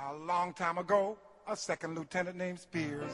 A long time ago, a second lieutenant named Spears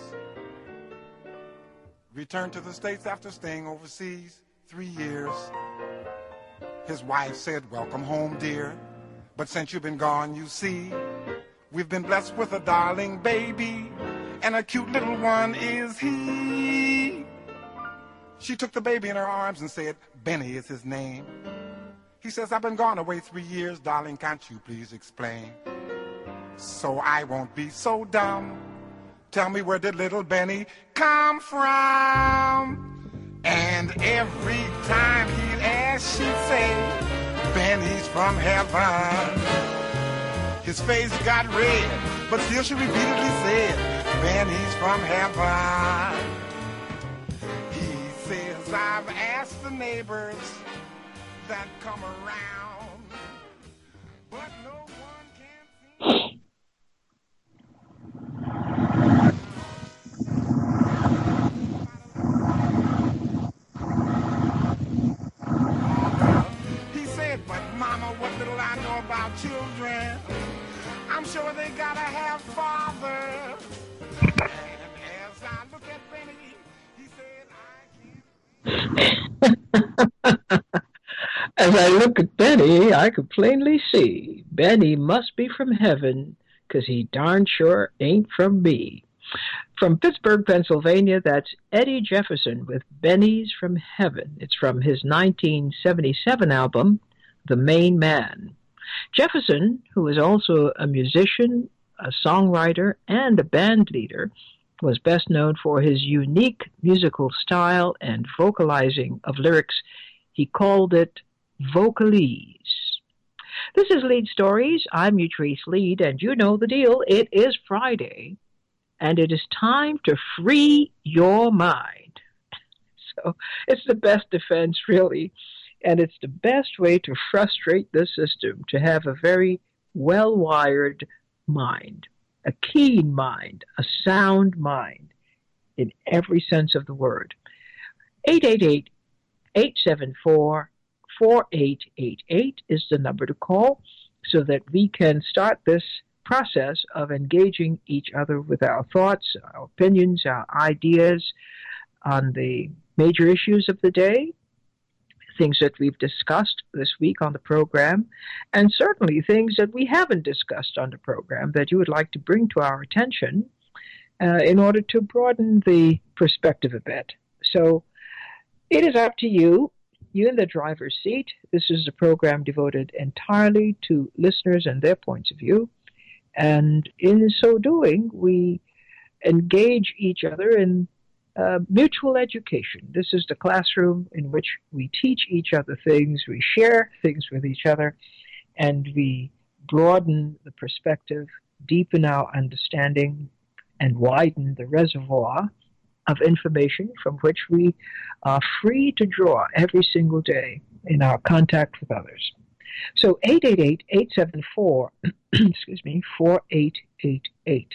returned to the States after staying overseas 3 years. His wife said, "Welcome home, dear. But since you've been gone, you see, we've been blessed with a darling baby, and a cute little one is he." She took the baby in her arms and said, "Benny is his name." He says, "I've been gone away 3 years, darling, can't you please explain? So I won't be so dumb. Tell me, where did little Benny come from?" And every time he'd ask, she'd say, "Benny's from heaven." His face got red, but still she repeatedly said, "Benny's from heaven." He says, "I've asked the neighbors that come around, but no one can seem..." He said, "But mama, what little I know about children, I'm sure they gotta have fathers." And as I look at Benny, he said, As I look at Benny, I could plainly see Benny must be from heaven, 'cause he darn sure ain't from me. From Pittsburgh, Pennsylvania, that's Eddie Jefferson with Benny's from Heaven. It's from his 1977 album, The Main Man. Jefferson, who is also a musician, a songwriter, and a band leader, was best known for his unique musical style and vocalizing of lyrics. He called it vocalese. This is Lead Stories. I'm Utrice Lead, and you know the deal. It is Friday, and it is time to free your mind. So it's the best defense, really, and it's the best way to frustrate the system, to have a very well-wired mind, a keen mind, a sound mind, in every sense of the word. 888-874-4888 is the number to call so that we can start this process of engaging each other with our thoughts, our opinions, our ideas on the major issues of the day, things that we've discussed this week on the program, and certainly things that we haven't discussed on the program that you would like to bring to our attention in order to broaden the perspective a bit. So it is up to you. You in the driver's seat. This is a program devoted entirely to listeners and their points of view. And in so doing, we engage each other in mutual education. This is the classroom in which we teach each other things, we share things with each other, and we broaden the perspective, deepen our understanding, and widen the reservoir of information from which we are free to draw every single day in our contact with others. So 888-874, excuse me, 4888.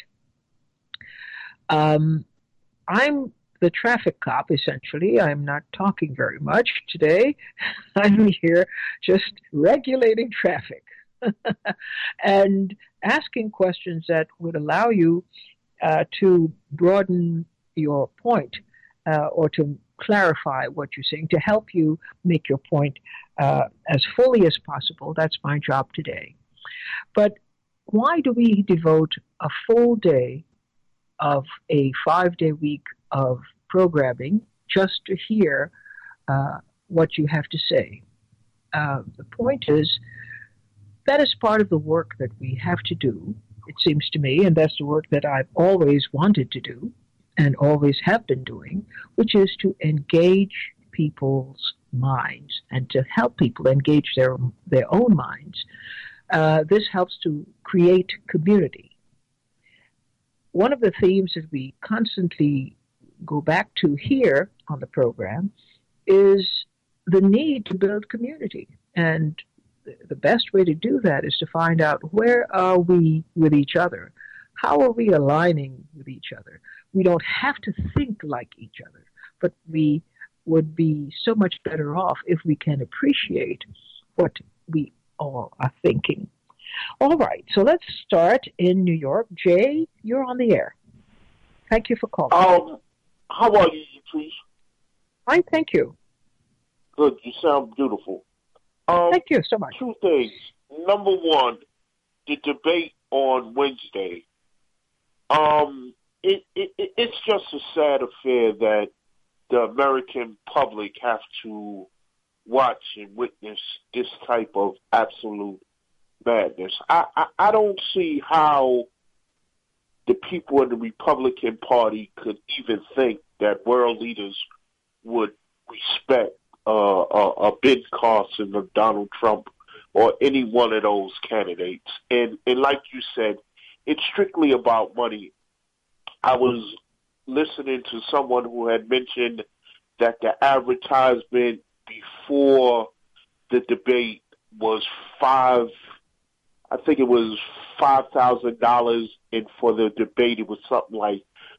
I'm the traffic cop, essentially. I'm not talking very much today. I'm here just regulating traffic and asking questions that would allow you to broaden your point or to clarify what you're saying, to help you make your point as fully as possible. That's my job today. But why do we devote a full day of a 5-day week of programming just to hear what you have to say? The point is, that is part of the work that we have to do, it seems to me, and that's the work that I've always wanted to do and always have been doing, which is to engage people's minds and to help people engage their own minds. This helps to create community. One of the themes that we constantly go back to here on the program is the need to build community. And the best way to do that is to find out, where are we with each other? How are we aligning with each other? We don't have to think like each other, but we would be so much better off if we can appreciate what we all are thinking. All right, so let's start in New York. Jay, you're on the air. Thank you for calling. How are you, please? Fine, thank you. Good. You sound beautiful. Thank you so much. Two things. Number one, the debate on Wednesday. It's just a sad affair that the American public have to watch and witness this type of absolute madness. I don't see how the people in the Republican Party could even think that world leaders would respect Ben Carson or Donald Trump or any one of those candidates. And like you said, it's strictly about money. I was listening to someone who had mentioned that the advertisement before the debate was $5,000, and for the debate it was something like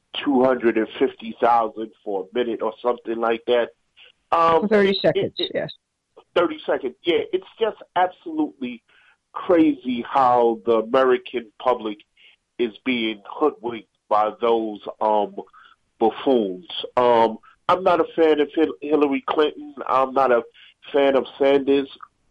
$250,000 for a minute or something like that. 30 seconds, yes. 30 seconds. Yeah, it's just absolutely crazy how the American public is being hoodwinked by those buffoons. I'm not a fan of Hillary Clinton. I'm not a fan of Sanders.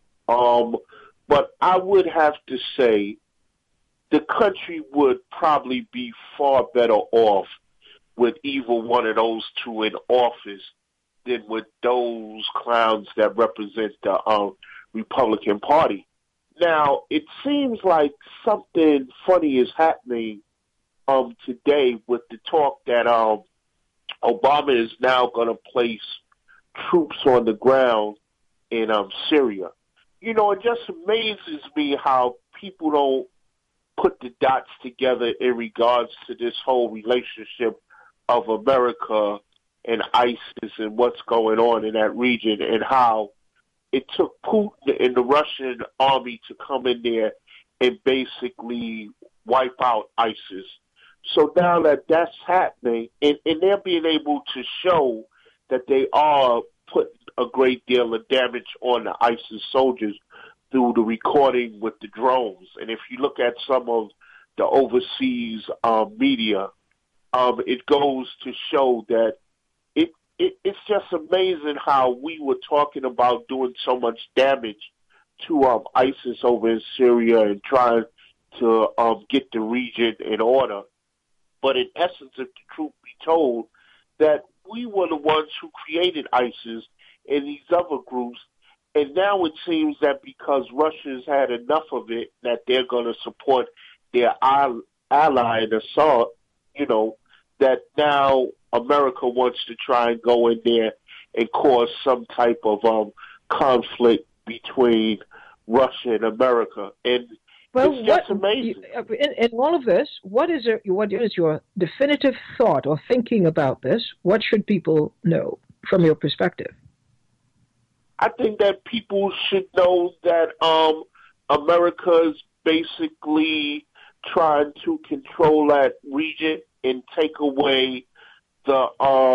But I would have to say the country would probably be far better off with either one of those two in office than with those clowns that represent the Republican Party. Now, it seems like something funny is happening today with the talk that Obama is now going to place troops on the ground in Syria. You know, it just amazes me how people don't put the dots together in regards to this whole relationship of America and ISIS and what's going on in that region, and how it took Putin and the Russian army to come in there and basically wipe out ISIS. So now that that's happening, and they're being able to show that they are putting a great deal of damage on the ISIS soldiers through the recording with the drones. And if you look at some of the overseas media, it goes to show that it's just amazing how we were talking about doing so much damage to ISIS over in Syria and trying to get the region in order. But in essence, if the truth be told, that we were the ones who created ISIS and these other groups, and now it seems that because Russia's had enough of it, that they're going to support their ally in Assad, you know, that now America wants to try and go in there and cause some type of conflict between Russia and America. And it's just amazing. In all of this, what is your definitive thought or thinking about this? What should people know from your perspective? I think that people should know that America's basically trying to control that region and take away the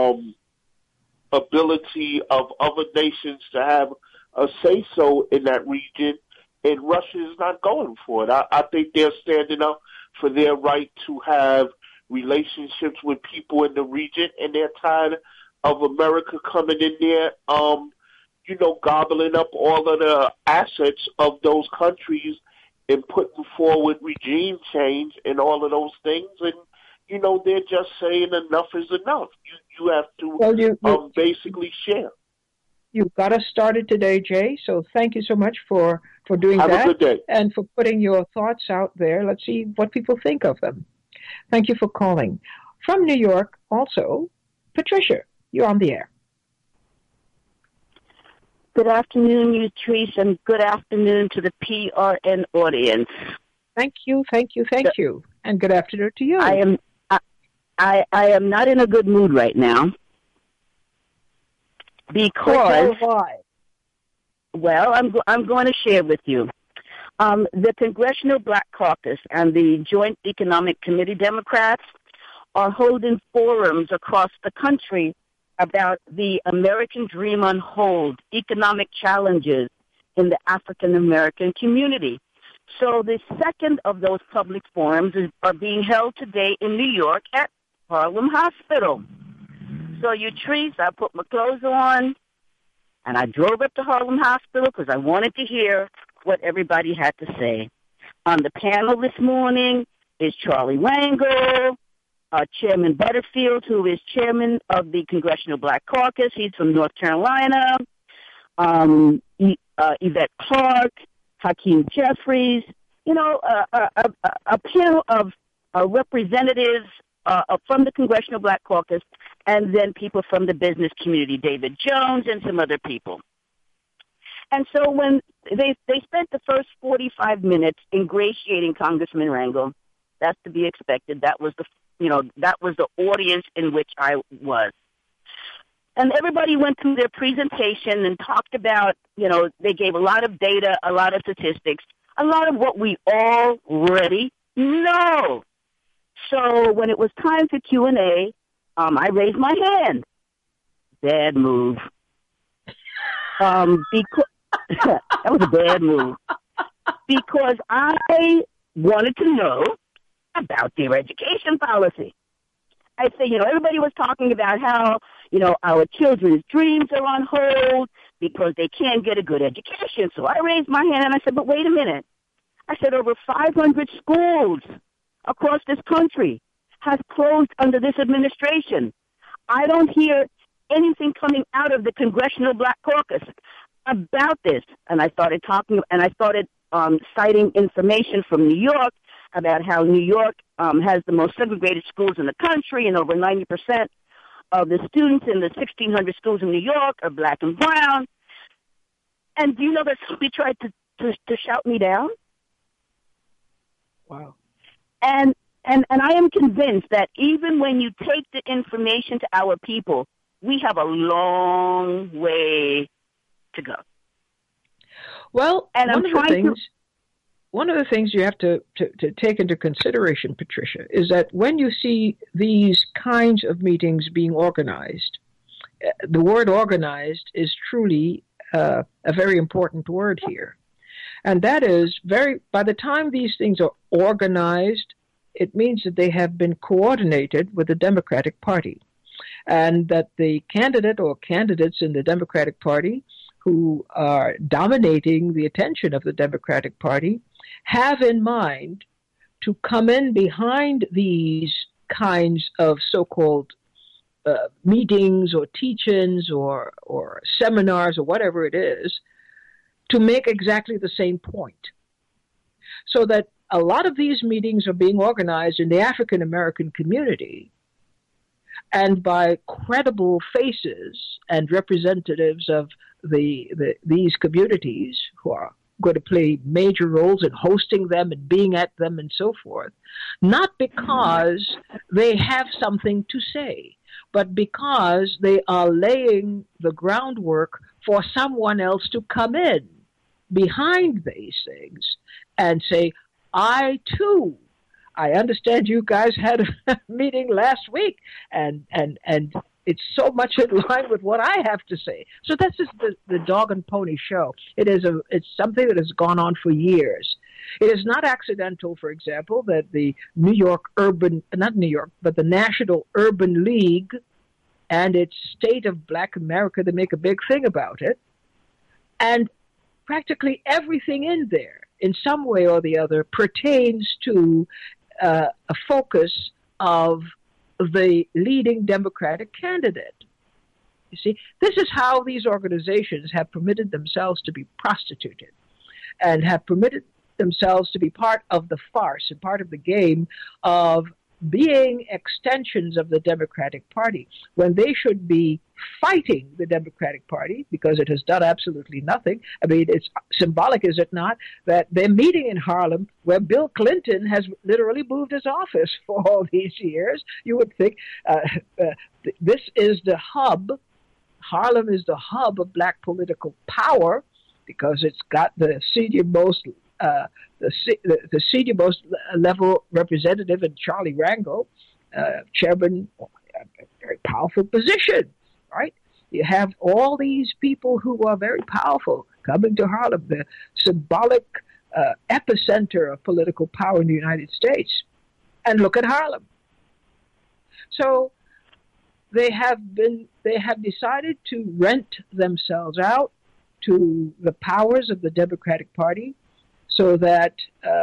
ability of other nations to have a say-so in that region, and Russia is not going for it. I think they're standing up for their right to have relationships with people in the region, and they're tired of America coming in there, gobbling up all of the assets of those countries and putting forward regime change and all of those things. And, they're just saying enough is enough. You have to basically share. You got us started today, Jay, so thank you so much for doing that. Have a good day. And for putting your thoughts out there. Let's see what people think of them. Thank you for calling. From New York, also, Patricia, you're on the air. Good afternoon, Utrice, and good afternoon to the PRN audience. Thank you. And good afternoon to you. I am not in a good mood right now because why? Well, I'm going to share with you. The Congressional Black Caucus and the Joint Economic Committee Democrats are holding forums across the country about the American Dream on Hold, economic challenges in the African American community. So the second of those public forums are being held today in New York at Harlem Hospital. So, Yatrice, I put my clothes on, and I drove up to Harlem Hospital because I wanted to hear what everybody had to say. On the panel this morning is Charlie Rangel, Chairman Butterfield, who is chairman of the Congressional Black Caucus. He's from North Carolina. Yvette Clarke, Hakeem Jeffries, a panel of representatives from the Congressional Black Caucus, and then people from the business community, David Jones and some other people. And so when they spent the first 45 minutes ingratiating Congressman Rangel, that's to be expected. That was the audience in which I was. And everybody went through their presentation and talked about, they gave a lot of data, a lot of statistics, a lot of what we already know. So when it was time for Q&A, I raised my hand. Bad move. Because that was a bad move. Because I wanted to know about their education policy. I say, everybody was talking about how, our children's dreams are on hold because they can't get a good education. So I raised my hand and I said, but wait a minute. I said, over 500 schools across this country has closed under this administration. I don't hear anything coming out of the Congressional Black Caucus about this. And I started citing information from New York about how New York has the most segregated schools in the country, and over 90% of the students in the 1,600 schools in New York are black and brown. And do you know that somebody tried to shout me down? Wow. And I am convinced that even when you take the information to our people, we have a long way to go. Well, and one of the things you have to take into consideration, Patricia, is that when you see these kinds of meetings being organized, the word organized is truly a very important word here. And that is by the time these things are organized, it means that they have been coordinated with the Democratic Party, and that the candidate or candidates in the Democratic Party who are dominating the attention of the Democratic Party have in mind to come in behind these kinds of so-called meetings or teach-ins or seminars or whatever it is, to make exactly the same point. So that a lot of these meetings are being organized in the African American community and by credible faces and representatives of these communities who are going to play major roles in hosting them and being at them and so forth, not because they have something to say, but because they are laying the groundwork for someone else to come in behind these things and say, I understand you guys had a meeting last week, and it's so much in line with what I have to say. So this is the dog and pony show. It's something that has gone on for years. It is not accidental, for example, that the the National Urban League and its State of Black America, they make a big thing about it. And practically everything in there, in some way or the other, pertains to a focus of the leading Democratic candidate. You see, this is how these organizations have permitted themselves to be prostituted and have permitted themselves to be part of the farce and part of the game of being extensions of the Democratic Party when they should be fighting the Democratic Party because it has done absolutely nothing. I mean, it's symbolic, is it not, that they're meeting in Harlem where Bill Clinton has literally moved his office for all these years. You would think this is the hub. Harlem is the hub of black political power because it's got the senior most level representative in Charlie Rangel, chairman, a very powerful position, right? You have all these people who are very powerful coming to Harlem. The symbolic epicenter of political power in the United States. And look at Harlem. So they have decided to rent themselves out to the powers of the Democratic Party, so that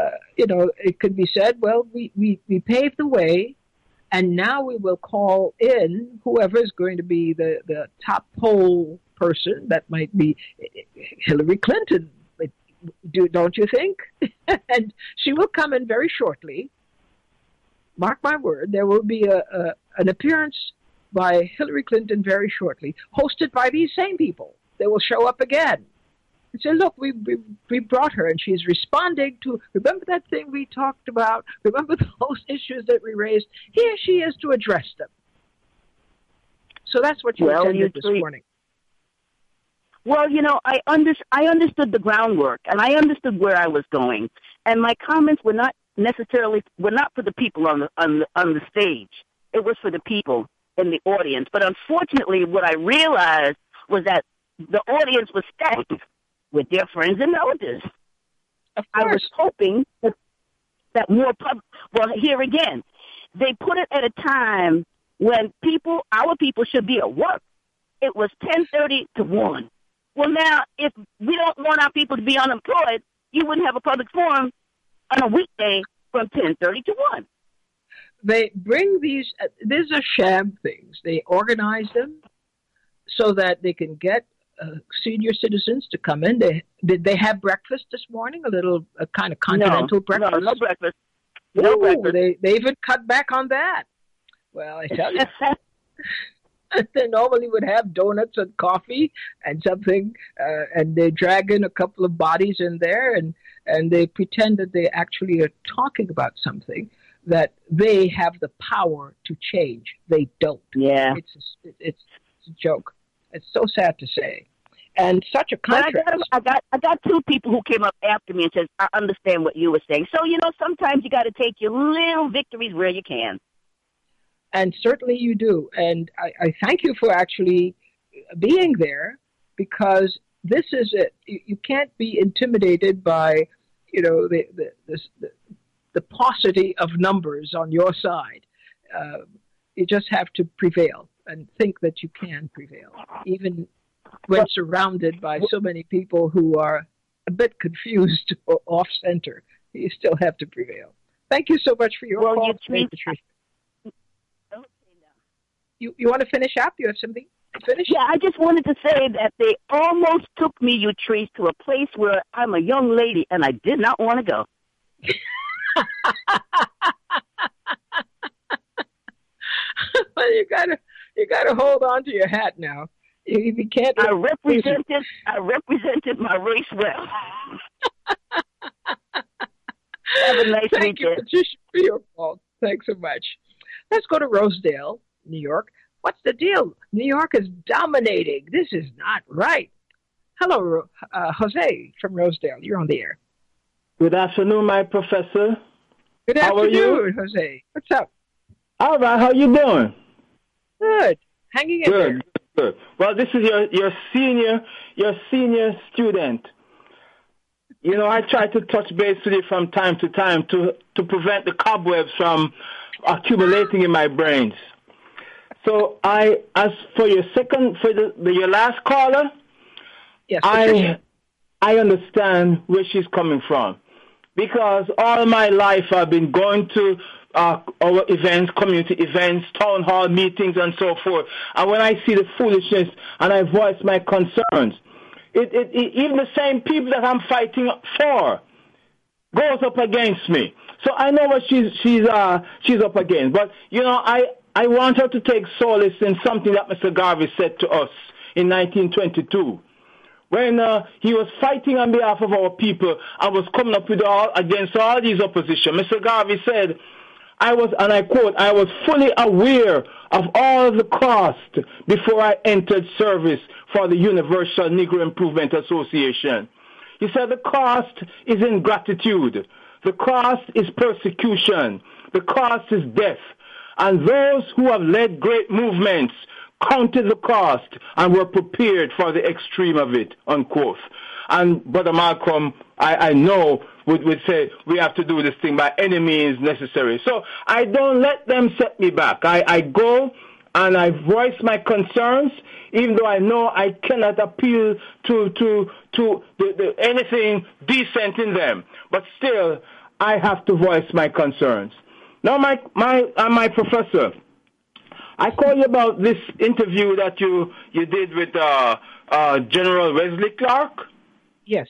it could be said, well, we paved the way, and now we will call in whoever is going to be the top poll person. That might be Hillary Clinton, don't you think? And she will come in very shortly. Mark my word, there will be an appearance by Hillary Clinton very shortly, hosted by these same people. They will show up again and say, look, we brought her, and she's responding to, remember that thing we talked about? Remember those issues that we raised? Here she is to address them. So that's what you attended this morning. Well, I understood the groundwork, and I understood where I was going. And my comments were not for the people on the stage. It was for the people in the audience. But unfortunately, what I realized was that the audience was stacked with their friends and relatives. I was hoping that more well, here again, they put it at a time when our people should be at work. It was 10:30 to 1. Well, now, if we don't want our people to be unemployed, you wouldn't have a public forum on a weekday from 10:30 to 1. They bring these are sham things. They organize them so that they can get senior citizens to come in. Did they have breakfast this morning? A kind of continental breakfast? No breakfast. No breakfast. They even cut back on that. Well, I tell you. They normally would have donuts and coffee and something, and they drag in a couple of bodies in there, and they pretend that they actually are talking about something that they have the power to change. They don't. Yeah. It's a joke. It's so sad to say. And such a contrast. But I got two people who came up after me and said, I understand what you were saying. So, sometimes you got to take your little victories where you can. And certainly you do. And I thank you for actually being there, because this is it. You can't be intimidated by, the paucity of numbers on your side. You just have to prevail and think that you can prevail, even when surrounded by so many people who are a bit confused or off-center. You still have to prevail. Thank you so much for your call today, Patricia. You want to finish up? You have something to finish? Yeah, I just wanted to say that they almost took me, Utrice, to a place where I'm a young lady and I did not want to go. Well, you gotta hold on to your hat now. You can't. I represented my race well. Have a nice Thank you, weekend. Patricia, for your call. Thanks so much. Let's go to Rosedale, New York. What's the deal? New York is dominating. This is not right. Hello, Jose from Rosedale. You're on the air. Good afternoon, my professor. Good How afternoon, are you? Jose. What's up? All right, how you doing? Good. Hanging in there. Good. Well, this is your senior student. I try to touch base with you from time to time to prevent the cobwebs from accumulating in my brains. So as for your your last caller, yes, I understand where she's coming from, because all my life I've been going to our events, community events, town hall meetings, and so forth. And when I see the foolishness and I voice my concerns, even the same people that I'm fighting for goes up against me. So I know what she's up against. But I want her to take solace in something that Mr. Garvey said to us in 1922. When he was fighting on behalf of our people and was coming up with against all these opposition, Mr. Garvey said, and I quote, I was fully aware of all the cost before I entered service for the Universal Negro Improvement Association. He said the cost is ingratitude. The cost is persecution. The cost is death. And those who have led great movements counted the cost and were prepared for the extreme of it, unquote. And Brother Malcolm, I know, would say we have to do this thing by any means necessary. So I don't let them set me back. I go and I voice my concerns, even though I know I cannot appeal to anything decent in them. But still, I have to voice my concerns. Now, my professor, I call you about this interview that you did with General Wesley Clark. Yes.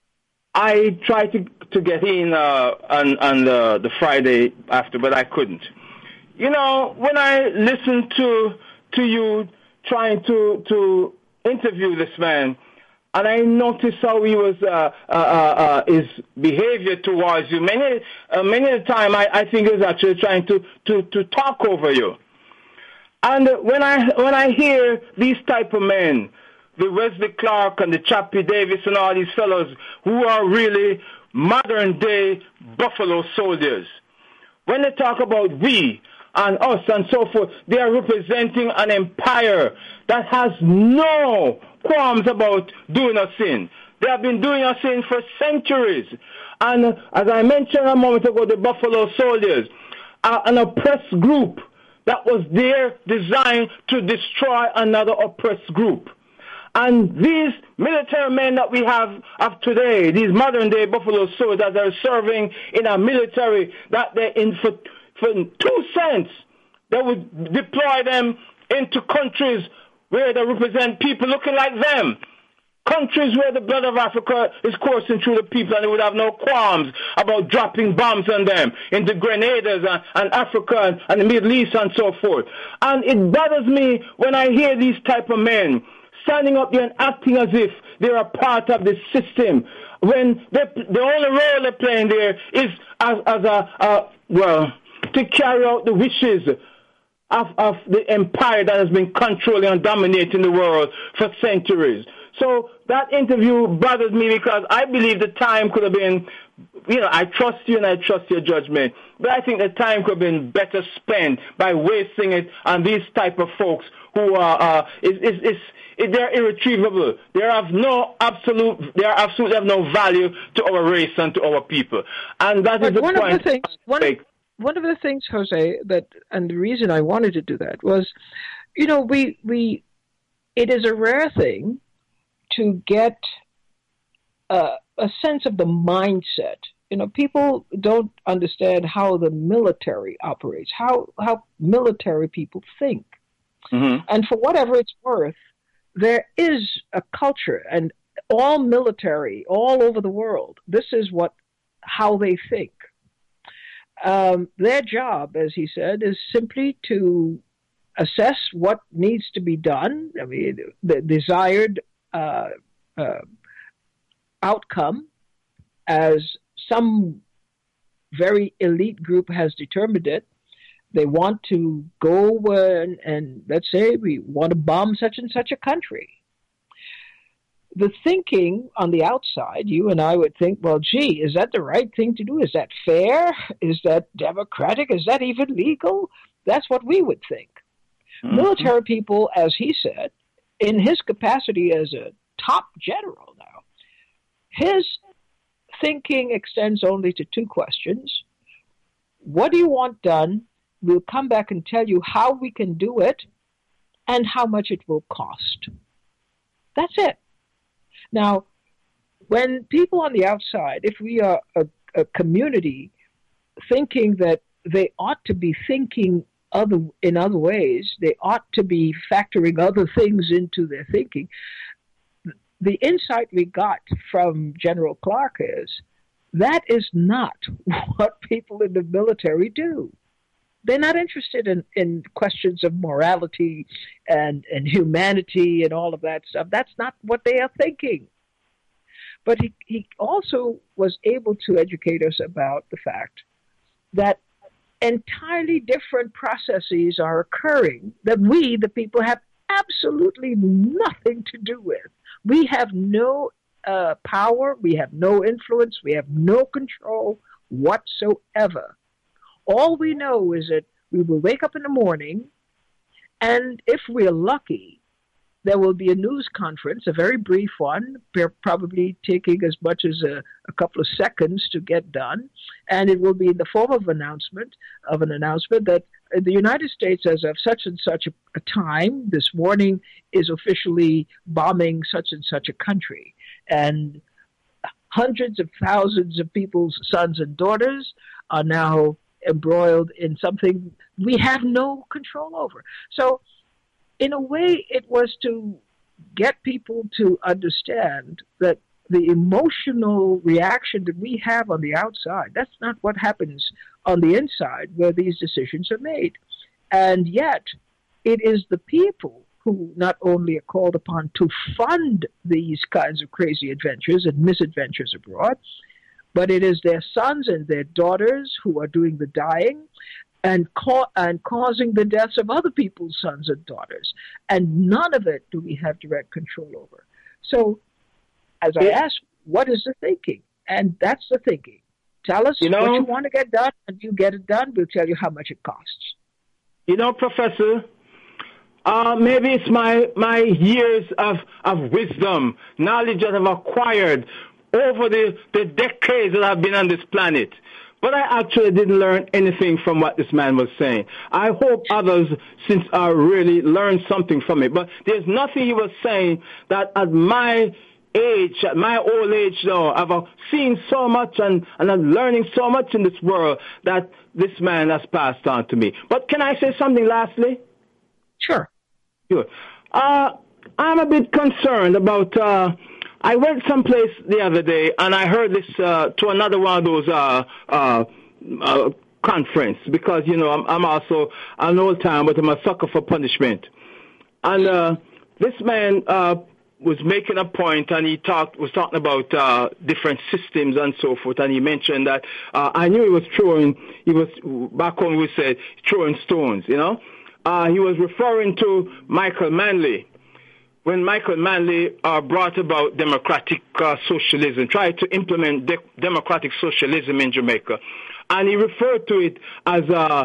I tried to get in on the Friday after, but I couldn't. You know, when I listened to you trying to interview this man, and I noticed how he was his behavior towards you. Many of the time, I think he was actually trying to talk over you. And when I hear these type of men, the Wesley Clark and the Chappie Davis and all these fellows who are really modern day Buffalo soldiers, when they talk about we and us and so forth, they are representing an empire that has no qualms about doing us in. They have been doing us in for centuries. And as I mentioned a moment ago, the Buffalo soldiers are an oppressed group that was there designed to destroy another oppressed group. And these military men that we have of today, these modern-day Buffalo soldiers that are serving in our military, that they're in for 2 cents, they would deploy them into countries where they represent people looking like them. Countries where the blood of Africa is coursing through the people, and they would have no qualms about dropping bombs on them into Grenadiers and Africa and the Middle East and so forth. And it bothers me when I hear these type of men standing up there and acting as if they're a part of the system, when the only role they're playing there is to carry out the wishes of the empire that has been controlling and dominating the world for centuries. So that interview bothered me because I believe the time could have been, I trust you and I trust your judgment, but I think the time could have been better spent by wasting it on these type of folks who are, they're irretrievable. They absolutely have no value to our race and to our people. And that is the point. One of the things, Jose, and the reason I wanted to do that was, it is a rare thing to get a sense of the mindset. People don't understand how the military operates, how military people think. Mm-hmm. And for whatever it's worth, there is a culture, and all military, all over the world, this is how they think. Their job, as he said, is simply to assess what needs to be done. I mean, the desired outcome, as some very elite group has determined it. They want to go and let's say we want to bomb such and such a country. The thinking on the outside, you and I would think, well, gee, is that the right thing to do? Is that fair? Is that democratic? Is that even legal? That's what we would think. Mm-hmm. Military people, as he said, in his capacity as a top general now, his thinking extends only to 2 questions. What do you want done? We'll come back and tell you how we can do it and how much it will cost. That's it. Now, when people on the outside, if we are a community thinking that they ought to be thinking in other ways, they ought to be factoring other things into their thinking, the insight we got from General Clark is that is not what people in the military do. They're not interested in questions of morality and humanity and all of that stuff. That's not what they are thinking. But he also was able to educate us about the fact that entirely different processes are occurring that we, the people, have absolutely nothing to do with. We have no power, we have no influence, we have no control whatsoever. All we know is that we will wake up in the morning, and if we're lucky, there will be a news conference, a very brief one, probably taking as much as a couple of seconds to get done, and it will be in the form of an announcement that the United States, as of such and such a time, this morning, is officially bombing such and such a country, and hundreds of thousands of people's sons and daughters are now embroiled in something we have no control over. So, in a way, it was to get people to understand that the emotional reaction that we have on the outside, that's not what happens on the inside where these decisions are made. And yet, it is the people who not only are called upon to fund these kinds of crazy adventures and misadventures abroad, but it is their sons and their daughters who are doing the dying and causing the deaths of other people's sons and daughters. And none of it do we have direct control over. So, as I asked, what is the thinking? And that's the thinking. Tell us what you want to get done, and you get it done. We'll tell you how much it costs. Professor, maybe it's my years of wisdom, knowledge that I've acquired over the decades that I've been on this planet. But I actually didn't learn anything from what this man was saying. I hope others, since I really learned something from it. But there's nothing he was saying that at my age, at my old age now, I've seen so much and I'm learning so much in this world that this man has passed on to me. But can I say something lastly? Sure. Good. I'm a bit concerned about... I went someplace the other day, and I heard this to another one of those conference, because, I'm also an old time, but I'm a sucker for punishment. And this man was making a point, and he was talking about different systems and so forth, and he mentioned that I knew he was back home we said, throwing stones, He was referring to Michael Manley. When Michael Manley brought about democratic socialism, tried to implement democratic socialism in Jamaica, and he referred to it as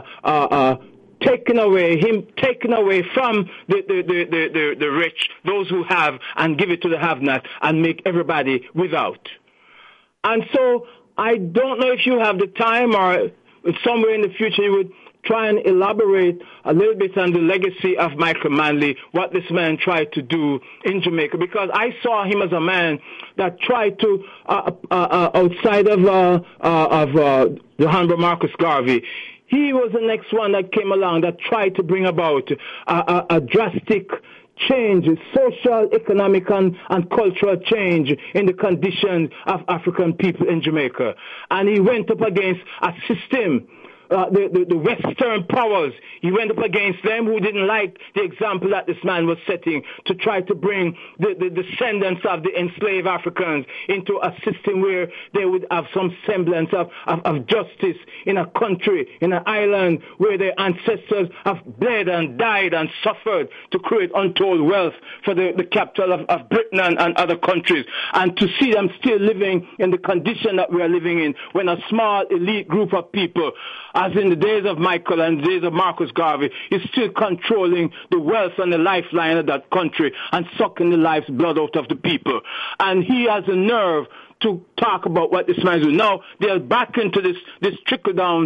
taking away from the rich, those who have, and give it to the have-not, and make everybody without. And so I don't know if you have the time or somewhere in the future you would try and elaborate a little bit on the legacy of Michael Manley, what this man tried to do in Jamaica, because I saw him as a man that tried to, outside of the Honorable Marcus Garvey, he was the next one that came along that tried to bring about a drastic change, social, economic, and cultural change in the conditions of African people in Jamaica. And he went up against a system, the Western powers. He went up against them who didn't like the example that this man was setting to try to bring the descendants of the enslaved Africans into a system where they would have some semblance of justice in a country, in an island where their ancestors have bled and died and suffered to create untold wealth for the capital of Britain and other countries. And to see them still living in the condition that we are living in, when a small elite group of people, as in the days of Michael and the days of Marcus Garvey, is still controlling the wealth and the lifeline of that country and sucking the life's blood out of the people. And he has a nerve to talk about what this man is doing. Now, they're back into this trickle-down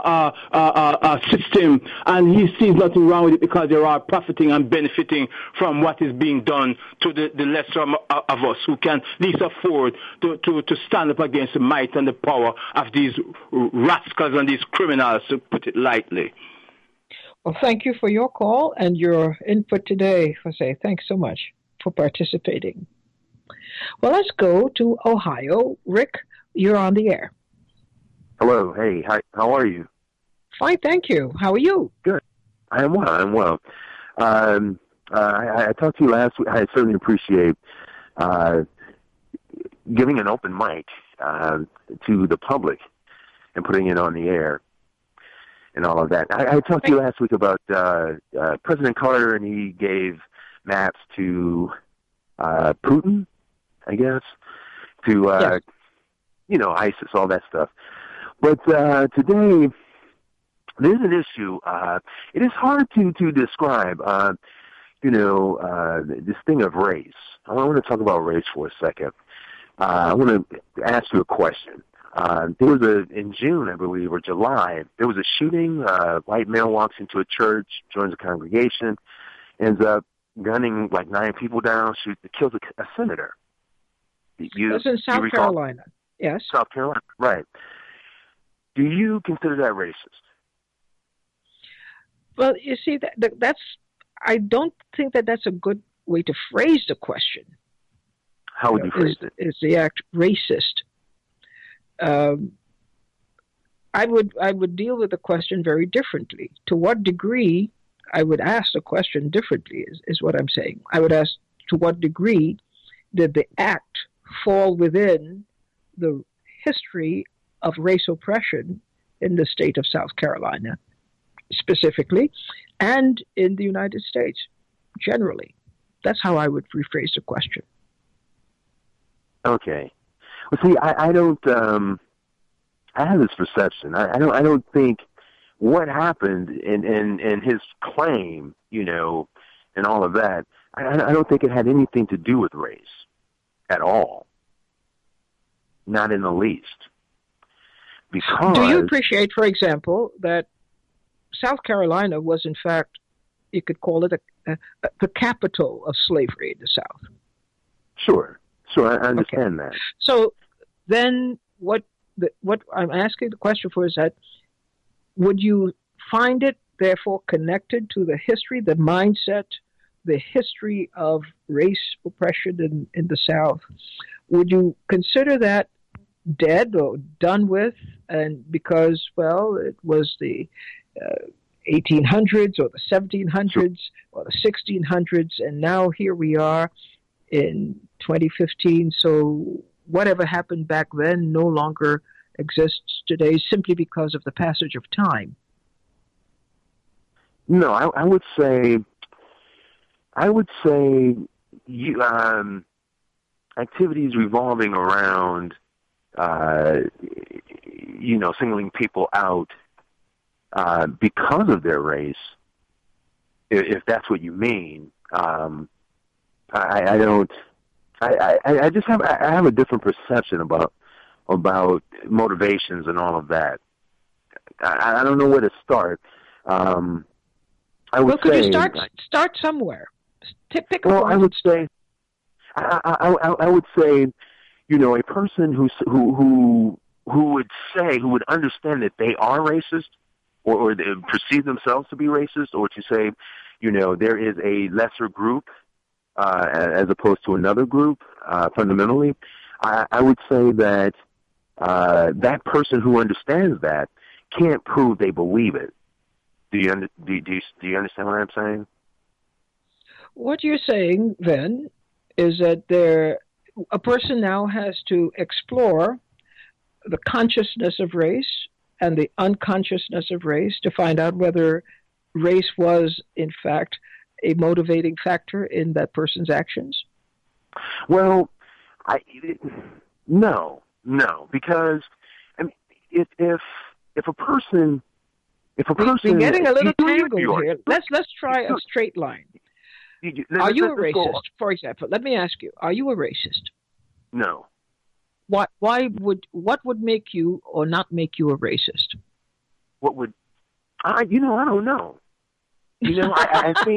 system, and he sees nothing wrong with it because they are profiting and benefiting from what is being done to the lesser of us who can at least afford to stand up against the might and the power of these rascals and these criminals, to put it lightly. Well, thank you for your call and your input today, Jose. Thanks so much for participating. Well, let's go to Ohio. Rick, you're on the air. Hello. Hey, hi. How are you? Fine, thank you. How are you? Good. I'm well. I talked to you last week. I certainly appreciate giving an open mic to the public and putting it on the air and all of that. I talked to you last week about President Carter, and he gave maps to Putin, I guess, to, yes. ISIS, all that stuff. But today, there's an issue. It is hard to describe. this thing of race. I want to talk about race for a second. I want to ask you a question. There was in June, I believe, or July, there was a shooting. A white male walks into a church, joins a congregation, ends up gunning like 9 people down, kills a senator. That's in South Carolina. Yes. South Carolina, right. Do you consider that racist? Well, you see, that's. I don't think that's a good way to phrase the question. How would you phrase it? Is the act racist? I would deal with the question very differently. To what degree, I would ask the question differently, is what I'm saying. I would ask, to what degree did the act fall within the history of race oppression in the state of South Carolina, specifically, and in the United States, generally? That's how I would rephrase the question. Okay. Well, see, I don't. I have this perception. I don't think what happened in his claim, and all of that. I don't think it had anything to do with race at all. Not in the least. Because do you appreciate, for example, that South Carolina was, in fact, you could call it the capital of slavery in the South? Sure, I understand that. So then what I'm asking the question for is that, would you find it, therefore, connected to the history, the mindset, the history of race oppression in the South? Would you consider that dead or done with, and because, well, it was the 1800s or the 1700s or the 1600s, and now here we are in 2015, so whatever happened back then no longer exists today simply because of the passage of time? No, I would say activities revolving around singling people out because of their race, if that's what you mean. I don't. I just have a different perception about motivations and all of that. I don't know where to start. I would could say, you start somewhere? Pick a well, point. I would say, I would say, a person who would understand that they are racist, or they perceive themselves to be racist, or to say, there is a lesser group as opposed to another group, fundamentally. I would say that that person who understands that can't prove they believe it. Do you understand what I'm saying? What you're saying, then, is that a person now has to explore the consciousness of race and the unconsciousness of race to find out whether race was, in fact, a motivating factor in that person's actions? Well, no, because if a person, we're getting a little tangled here. Let's try a straight line. Are you a racist? For example, let me ask you: are you a racist? No. What would make you or not make you a racist? What would I don't know. I think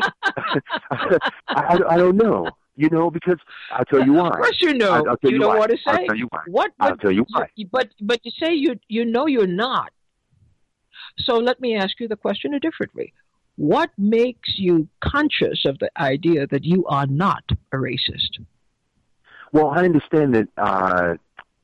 I don't know. Because I'll tell you why. Of course you know. You don't want to say. I'll tell you why. I'll tell you why. But you say you know you're not. So let me ask you the question a different way. What makes you conscious of the idea that you are not a racist? Well, I understand that. I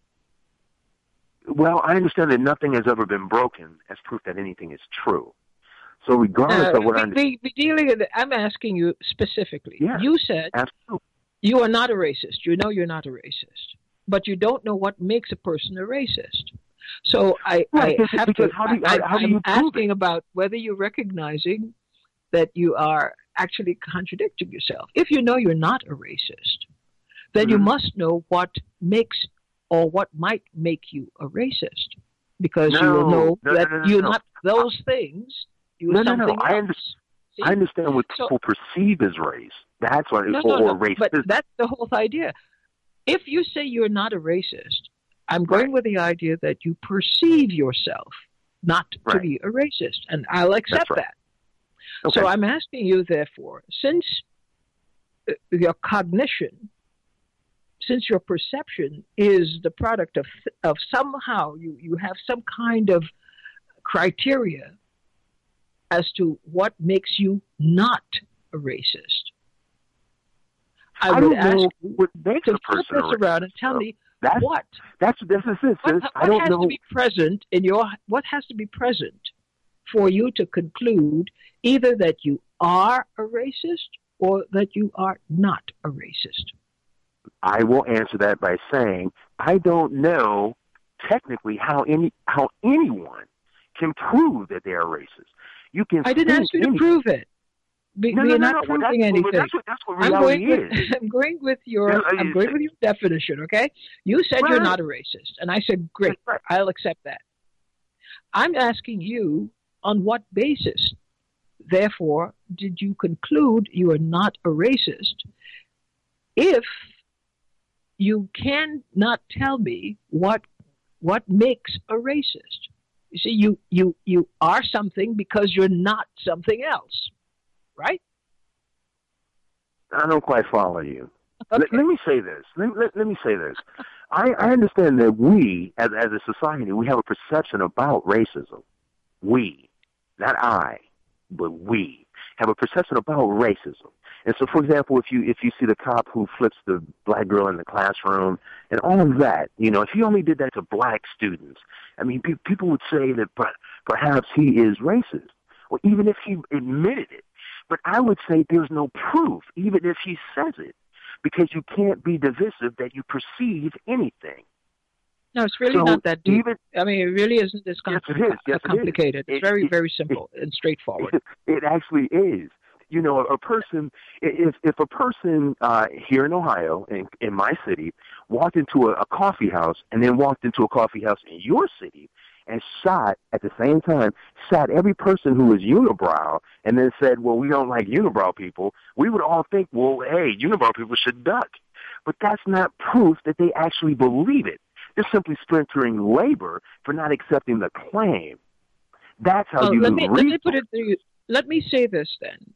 understand that nothing has ever been broken as proof that anything is true. So regardless of what I'm asking you specifically. Yeah, you said absolutely. You are not a racist. You know you're not a racist, but you don't know what makes a person a racist. So I'm asking about whether you're recognizing that you are actually contradicting yourself. If you know you're not a racist, then you must know what makes or what might make you a racist, because you will know that you're not those things. You are something else. I understand what people perceive as race. That's what, or racism. But that's the whole idea. If you say you're not a racist, I'm going with the idea that you perceive yourself not to be a racist, and I'll accept that. Okay. So I'm asking you, therefore, since your cognition, since your perception is the product of somehow you have some kind of criteria as to what makes you not a racist, I would ask you to flip this around and tell me what has to be present in your, what has to be present for you to conclude either that you are a racist or that you are not a racist. I will answer that by saying I don't know technically how anyone can prove that they are racist. You can. I didn't ask you to prove it. We're not proving anything. That's what reality is. I'm going with your definition. Okay, you said you're not a racist, and I said great. I'll accept that. I'm asking you on what basis, therefore, did you conclude you are not a racist? If you cannot tell me what makes a racist. You see, you are something because you're not something else, right? I don't quite follow you. Okay. Let me say this. Let me say this. I understand that we, as a society, we have a perception about racism. We, not I, but we, have a perception about racism. And so, for example, if you see the cop who flips the black girl in the classroom and all of that, if he only did that to black students, I mean, people would say that perhaps he is racist, or even if he admitted it. But I would say there's no proof, even if he says it, because you can't be divisive that you perceive anything. No, it's really not that deep. I mean, it really isn't this complicated. It's very, very simple and straightforward. It actually is. A person, if a person here in Ohio, in my city, walked into a coffee house and then walked into a coffee house in your city and shot at the same time, shot every person who was unibrow and then said, well, we don't like unibrow people, we would all think, well, hey, unibrow people should duck. But that's not proof that they actually believe it. They're simply splintering labor for not accepting the claim. That's how you let me put it to you. Let me say this then.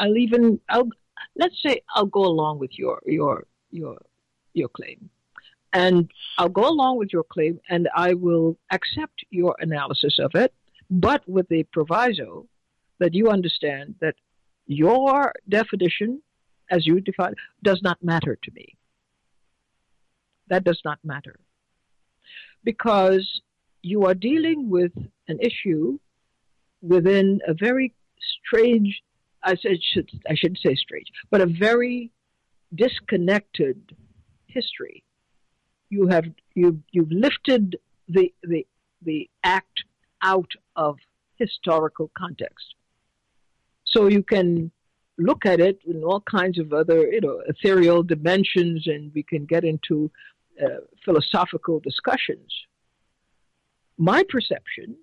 Let's say I'll go along with your claim, and I'll go along with your claim, and I will accept your analysis of it, but with the proviso that you understand that your definition, as you define it, does not matter to me. That does not matter, because you are dealing with an issue within a very strange, I shouldn't say strange, but a very disconnected history. You've lifted the act out of historical context, so you can look at it in all kinds of other ethereal dimensions, and we can get into philosophical discussions. My perception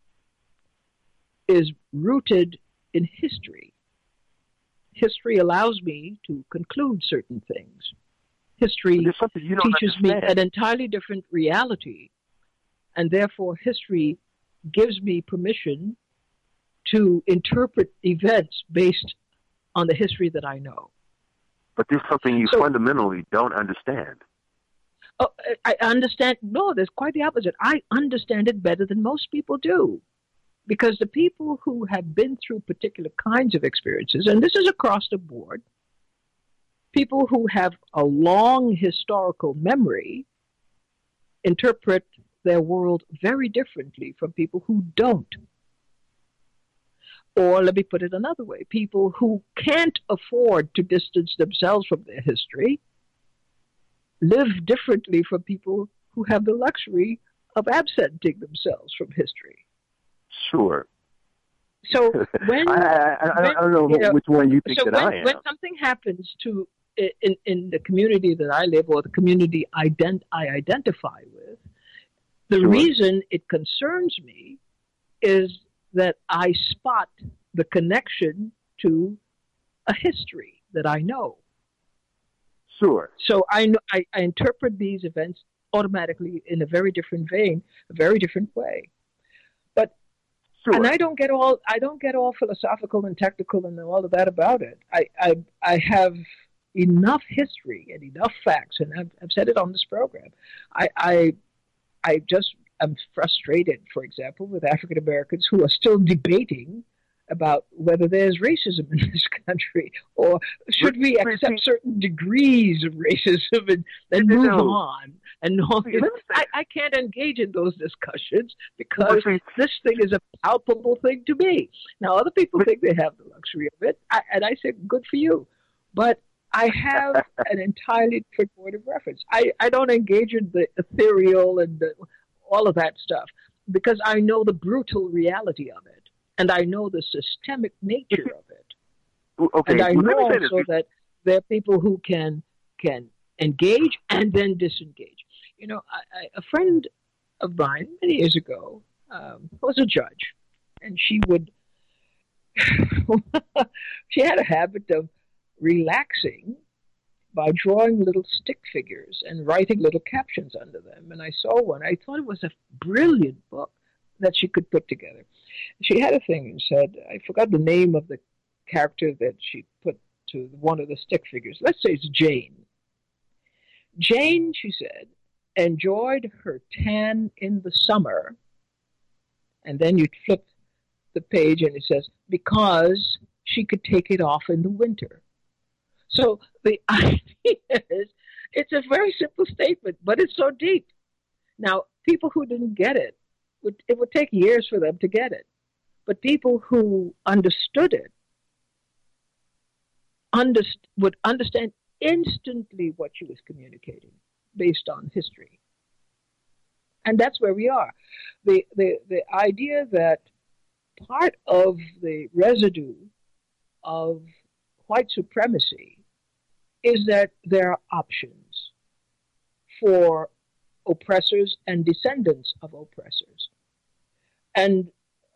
is rooted in history. History allows me to conclude certain things. History teaches me an entirely different reality, and therefore history gives me permission to interpret events based on the history that I know. But there's something you fundamentally don't understand. Oh, I understand. No, there's quite the opposite. I understand it better than most people do. Because the people who have been through particular kinds of experiences, and this is across the board, people who have a long historical memory interpret their world very differently from people who don't. Or let me put it another way, people who can't afford to distance themselves from their history live differently from people who have the luxury of absenting themselves from history. Sure. So when I don't know which one you think I am. When something happens to in the community that I live or the community I identify with, the reason it concerns me is that I spot the connection to a history that I know. Sure. So I interpret these events automatically in a very different vein, a very different way. But Sure. and I don't get all philosophical and technical and all of that about it. I have enough history and enough facts, and I've said it on this program. I just am frustrated, for example, with African Americans who are still debating about whether there's racism in this country, or should we accept certain degrees of racism and then move on. And all this. I can't engage in those discussions because this thing is a palpable thing to me. Now, other people think they have the luxury of it, and I say, good for you. But I have an entirely different point of reference. I don't engage in the ethereal and all of that stuff because I know the brutal reality of it. And I know the systemic nature of it. Okay. And I know also that there are people who can engage and then disengage. You know, a friend of mine many years ago was a judge, and she had a habit of relaxing by drawing little stick figures and writing little captions under them. And I saw one. I thought it was a brilliant book that she could put together. She had a thing and said, I forgot the name of the character that she put to one of the stick figures. Let's say it's Jane. Jane, she said, enjoyed her tan in the summer. And then you flip the page and it says, because she could take it off in the winter. So the idea is, it's a very simple statement, but it's so deep. Now, people who didn't get it, it would take years for them to get it. But people who understood it would understand instantly what she was communicating based on history. And that's where we are. The idea that part of the residue of white supremacy is that there are options for oppressors and descendants of oppressors. And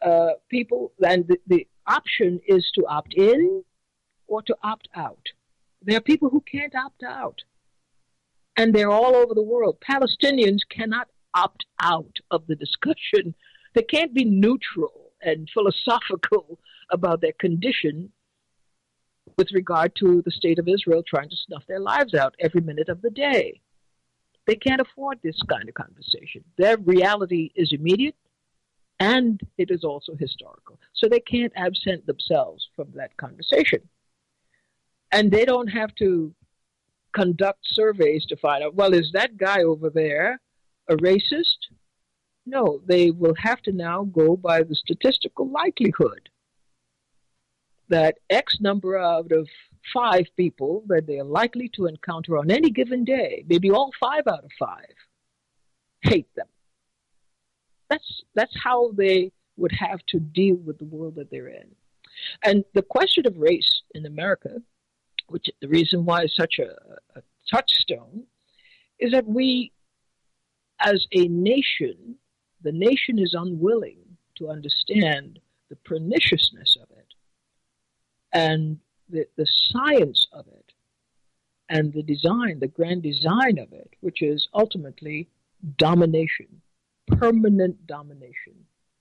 the option is to opt in or to opt out. There are people who can't opt out. And they're all over the world. Palestinians cannot opt out of the discussion. They can't be neutral and philosophical about their condition with regard to the state of Israel trying to snuff their lives out every minute of the day. They can't afford this kind of conversation. Their reality is immediate, and it is also historical. So they can't absent themselves from that conversation. And they don't have to conduct surveys to find out, well, is that guy over there a racist? No, they will have to now go by the statistical likelihood that X number out of 5 people that they are likely to encounter on any given day, maybe all 5 out of 5, hate them. That's how they would have to deal with the world that they're in. And the question of race in America, which the reason why it's such a touchstone, is that we, as a nation, the nation is unwilling to understand the perniciousness of it and the science of it and the design, the grand design of it, which is ultimately domination, permanent domination.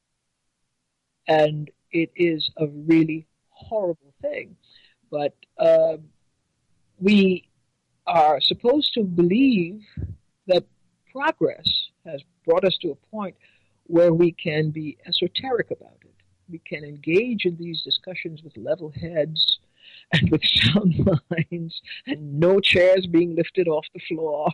And it is a really horrible thing. But we are supposed to believe that progress has brought us to a point where we can be esoteric about it. We can engage in these discussions with level heads and with sound minds and no chairs being lifted off the floor.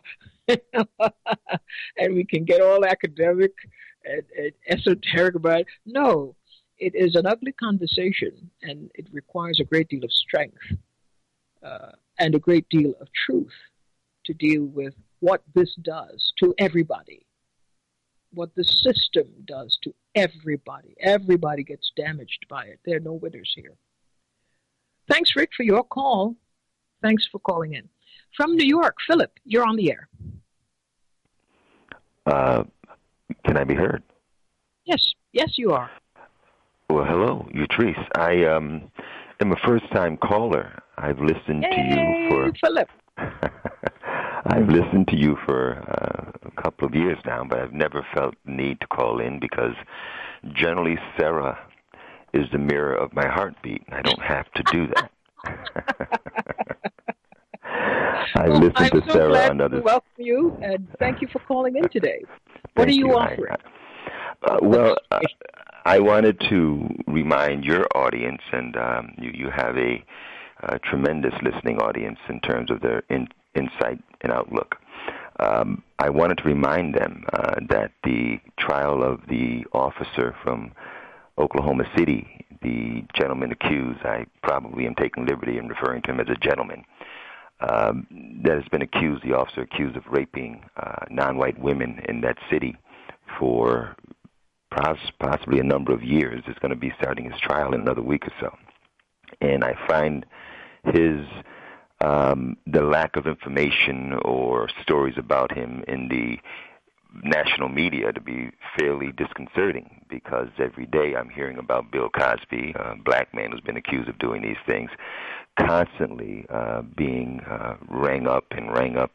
And we can get all academic and esoteric about it. No, it is an ugly conversation, and it requires a great deal of strength and a great deal of truth to deal with what this does to everybody, what the system does to everybody. Everybody gets damaged by it. There are no winners here. Thanks, Rick, for your call. Thanks for calling in. From New York, Philip, you're on the air. Can I be heard? Yes, you are. Well, hello, Utrice. am a first-time caller. I've listened to you for Philip. I've listened to you for a couple of years now, but I've never felt the need to call in because generally Sarah is the mirror of my heartbeat, and I don't have to do that. I listen to so Sarah glad on others. to welcome you, and thank you for calling in today. What are you offering? I wanted to remind your audience, and you have a tremendous listening audience in terms of their insight and outlook. I wanted to remind them that the trial of the officer from Oklahoma City, the gentleman accused, I probably am taking liberty in referring to him as a gentleman, that has been accused, the officer accused of raping non-white women in that city for possibly a number of years, is going to be starting his trial in another week or so. And I find his the lack of information or stories about him in the national media to be fairly disconcerting, because every day I'm hearing about Bill Cosby, a black man who's been accused of doing these things, constantly being rang up, and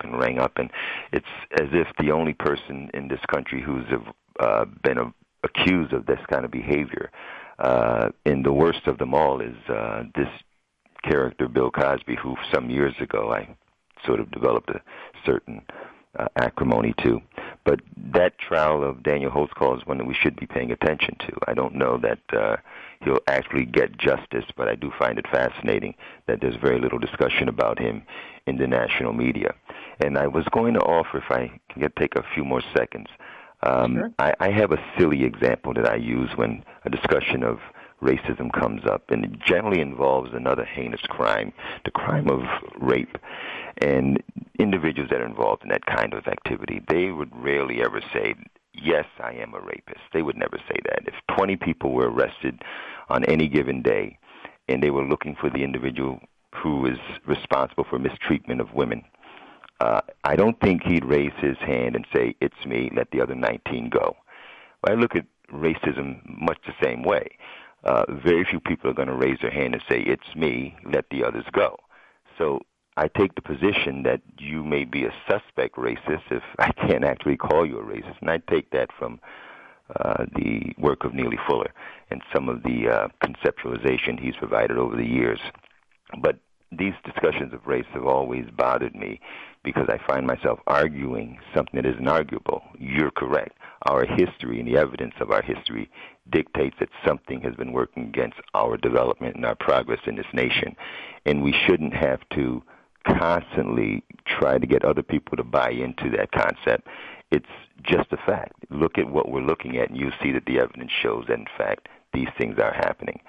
it's as if the only person in this country who's been accused of this kind of behavior, and the worst of them all is this character, Bill Cosby, who some years ago I sort of developed a certain acrimony to. But that trial of Daniel Holtzclaw is one that we should be paying attention to. I don't know that he'll actually get justice, but I do find it fascinating that there's very little discussion about him in the national media. And I was going to offer, if I can take a few more seconds, sure. I have a silly example that I use when a discussion of racism comes up, and it generally involves another heinous crime, the crime of rape. And individuals that are involved in that kind of activity, they would rarely ever say, yes, I am a rapist. They would never say that. If 20 people were arrested on any given day and they were looking for the individual who is responsible for mistreatment of women, I don't think he'd raise his hand and say, it's me, let the other 19 go. I look at racism much the same way. Very few people are going to raise their hand and say, it's me, let the others go. So I take the position that you may be a suspect racist if I can't actually call you a racist. And I take that from the work of Neely Fuller and some of the conceptualization he's provided over the years. But these discussions of race have always bothered me because I find myself arguing something that isn't arguable. You're correct. Our history and the evidence of our history dictates that something has been working against our development and our progress in this nation. And we shouldn't have to constantly try to get other people to buy into that concept. It's just a fact. Look at what we're looking at, and you see that the evidence shows that, in fact, these things are happening.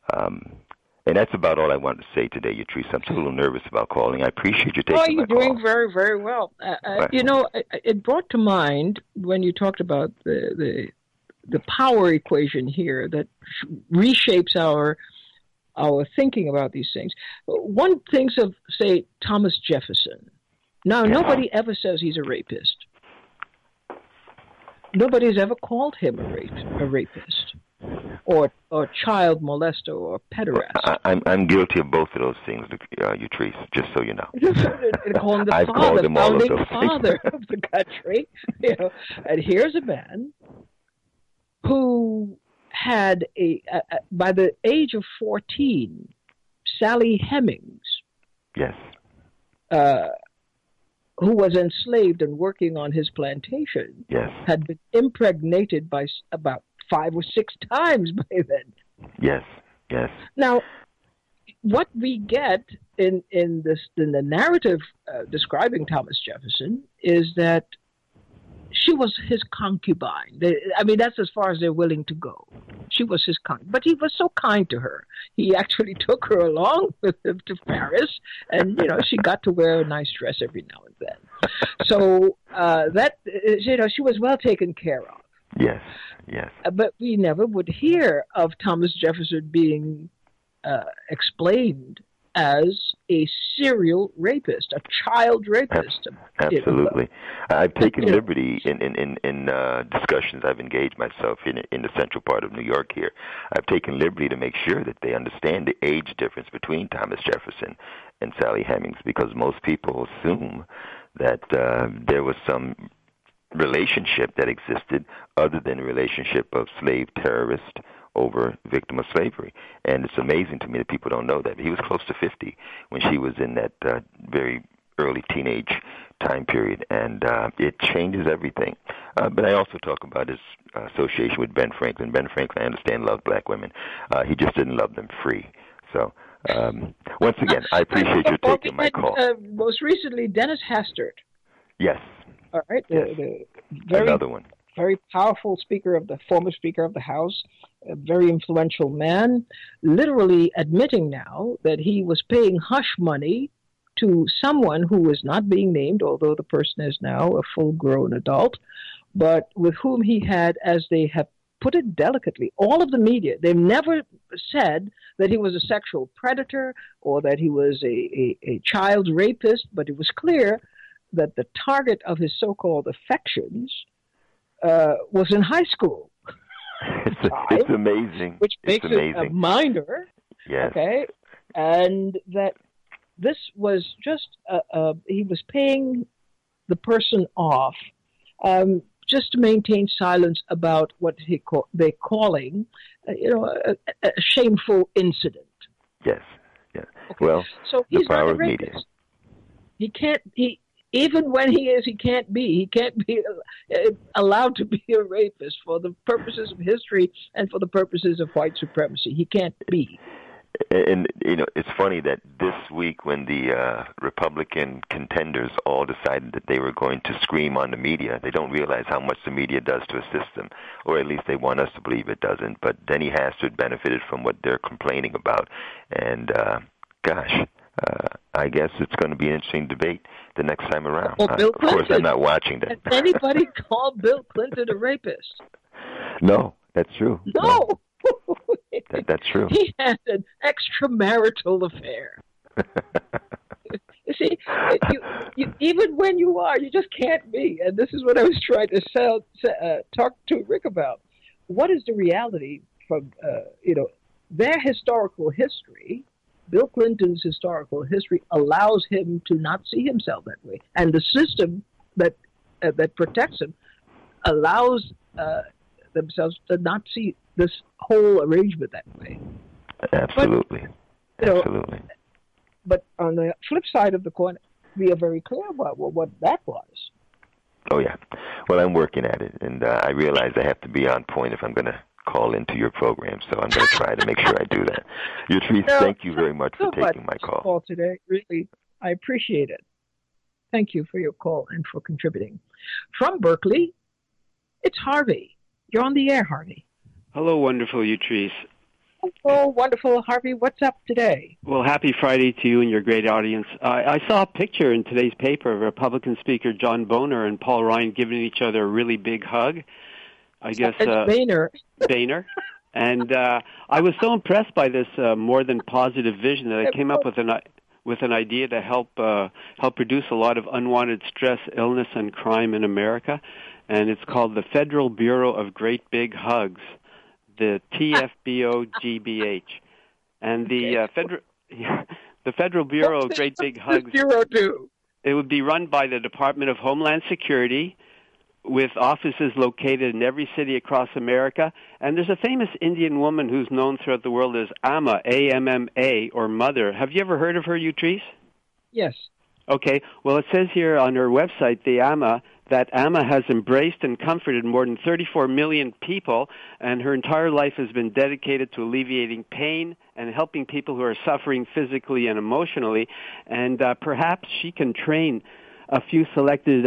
And that's about all I wanted to say today, Yatrice. I'm still a little nervous about calling. I appreciate you taking my call. You're doing very, very well. You know, it brought to mind when you talked about the power equation here that reshapes our thinking about these things. One thinks of, say, Thomas Jefferson. Now, nobody ever says he's a rapist. Nobody's ever called him a rapist, or child molester, or pederast. I'm guilty of both of those things, Yatrice, just so you know. Call him the founding father of the country. You know, and here's a man who had by the age of 14, Sally Hemings, yes, who was enslaved and working on his plantation, yes, had been impregnated by about 5 or 6 times by then. Yes, yes. Now, what we get in the narrative describing Thomas Jefferson is that she was his concubine. I mean, that's as far as they're willing to go. She was his concubine. But he was so kind to her. He actually took her along with him to Paris, and, you know, she got to wear a nice dress every now and then. So she was well taken care of. Yes, yes. But we never would hear of Thomas Jefferson being explained as a serial rapist, a child rapist. Absolutely. I've taken liberty in discussions. I've engaged myself in the central part of New York here. I've taken liberty to make sure that they understand the age difference between Thomas Jefferson and Sally Hemings, because most people assume that there was some relationship that existed other than the relationship of slave terrorist over victim of slavery. And it's amazing to me that people don't know that. He was close to 50 when she was in that very early teenage time period, and it changes everything. But I also talk about his association with Ben Franklin. Ben Franklin, I understand, loved black women. He just didn't love them free. So once again, I appreciate you taking my call. Most recently, Dennis Hastert. Yes. All right. Yes. Another one. Very powerful former Speaker of the House, a very influential man, literally admitting now that he was paying hush money to someone who is not being named, although the person is now a full-grown adult, but with whom he had, as they have put it delicately, all of the media, they've never said that he was a sexual predator or that he was a child rapist, but it was clear that the target of his so-called affections was in high school. It's amazing. Which makes it a minor. Yes. Okay. And that this was just, he was paying the person off just to maintain silence about what they're calling, a shameful incident. Yes. Yeah. Okay. Well, so he's the power not a of rapist. media. He can't. Even when he is, he can't be allowed to be a rapist for the purposes of history and for the purposes of white supremacy. He can't be. And, it's funny that this week when the Republican contenders all decided that they were going to scream on the media, they don't realize how much the media does to assist them, or at least they want us to believe it doesn't. But Denny Hastert benefited from what they're complaining about. And, I guess it's going to be an interesting debate the next time around. Well, Bill Clinton, of course, I'm not watching that. Has anybody called Bill Clinton a rapist? No, that's true. No. That's true. He had an extramarital affair. You see, you, even when you are, you just can't be. And this is what I was trying to talk to Rick about. What is the reality from, their historical history? Bill Clinton's historical history allows him to not see himself that way. And the system that protects him allows themselves to not see this whole arrangement that way. Absolutely. Absolutely. But on the flip side of the coin, we are very clear about what that was. Oh, yeah. Well, I'm working at it, and I realize I have to be on point if I'm going to call into your program, so I'm going to try to make sure I do that. Yatrice, thank you very much for taking my call today. Really, I appreciate it. Thank you for your call and for contributing. From Berkeley, it's Harvey. You're on the air, Harvey. Hello, wonderful Yatrice. Oh, wonderful, Harvey. What's up today? Well, happy Friday to you and your great audience. I saw a picture in today's paper of Republican Speaker John Boehner and Paul Ryan giving each other a really big hug. I guess Boehner. Boehner. And I was so impressed by this more than positive vision that I came up with an idea to help reduce a lot of unwanted stress, illness, and crime in America. And it's called the Federal Bureau of Great Big Hugs, the TFBOGBH. And the Federal Bureau of Great Big Hugs. Bureau do? It would be run by the Department of Homeland Security, with offices located in every city across America. And there's a famous Indian woman who's known throughout the world as Amma, A-M-M-A, or Mother. Have you ever heard of her, Yatrice? Yes. Okay. Well, it says here on her website, that Amma has embraced and comforted more than 34 million people, and her entire life has been dedicated to alleviating pain and helping people who are suffering physically and emotionally. And perhaps she can train a few selected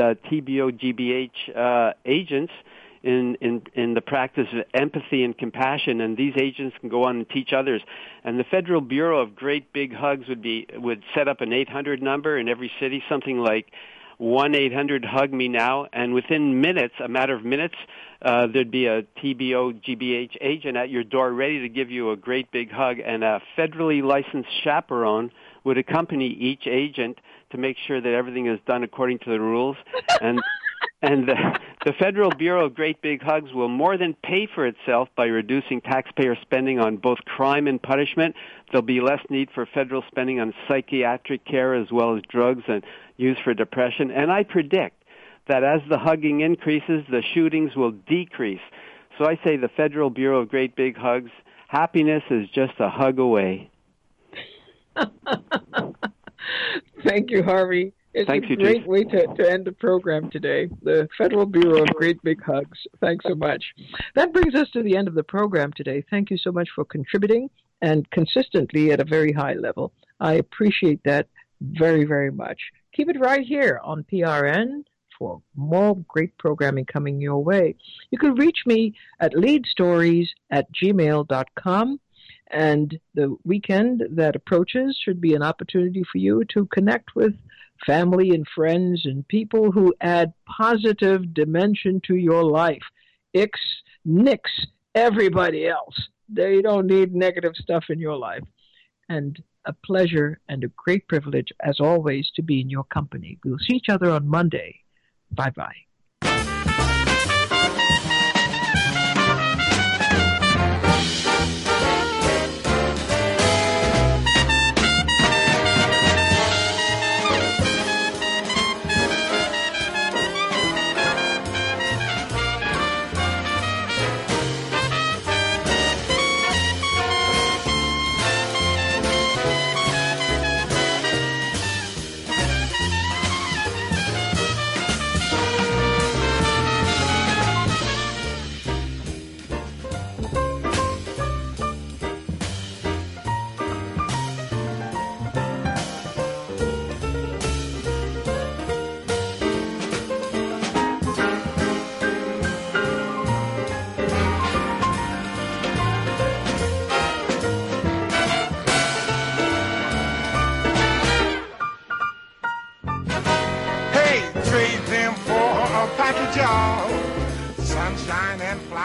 TBO-GBH agents in the practice of empathy and compassion, and these agents can go on and teach others. And the Federal Bureau of Great Big Hugs would set up an 800 number in every city, something like 1-800-HUG-ME-NOW, and within minutes, a matter of minutes, there'd be a TBO-GBH agent at your door ready to give you a great big hug, and a federally licensed chaperone would accompany each agent to make sure that everything is done according to the rules. And the Federal Bureau of Great Big Hugs will more than pay for itself by reducing taxpayer spending on both crime and punishment. There'll be less need for federal spending on psychiatric care as well as drugs and used for depression. And I predict that as the hugging increases, the shootings will decrease. So I say the Federal Bureau of Great Big Hugs, happiness is just a hug away. Thank you, Harvey. It's a great way to end the program today. The Federal Bureau of Great Big Hugs. Thanks so much. That brings us to the end of the program today. Thank you so much for contributing and consistently at a very high level. I appreciate that very, very much. Keep it right here on PRN for more great programming coming your way. You can reach me at leadstories@gmail.com. And the weekend that approaches should be an opportunity for you to connect with family and friends and people who add positive dimension to your life. Nix everybody else. You don't need negative stuff in your life. And a pleasure and a great privilege, as always, to be in your company. We'll see each other on Monday. Bye-bye. Trade them for a package of sunshine and flowers.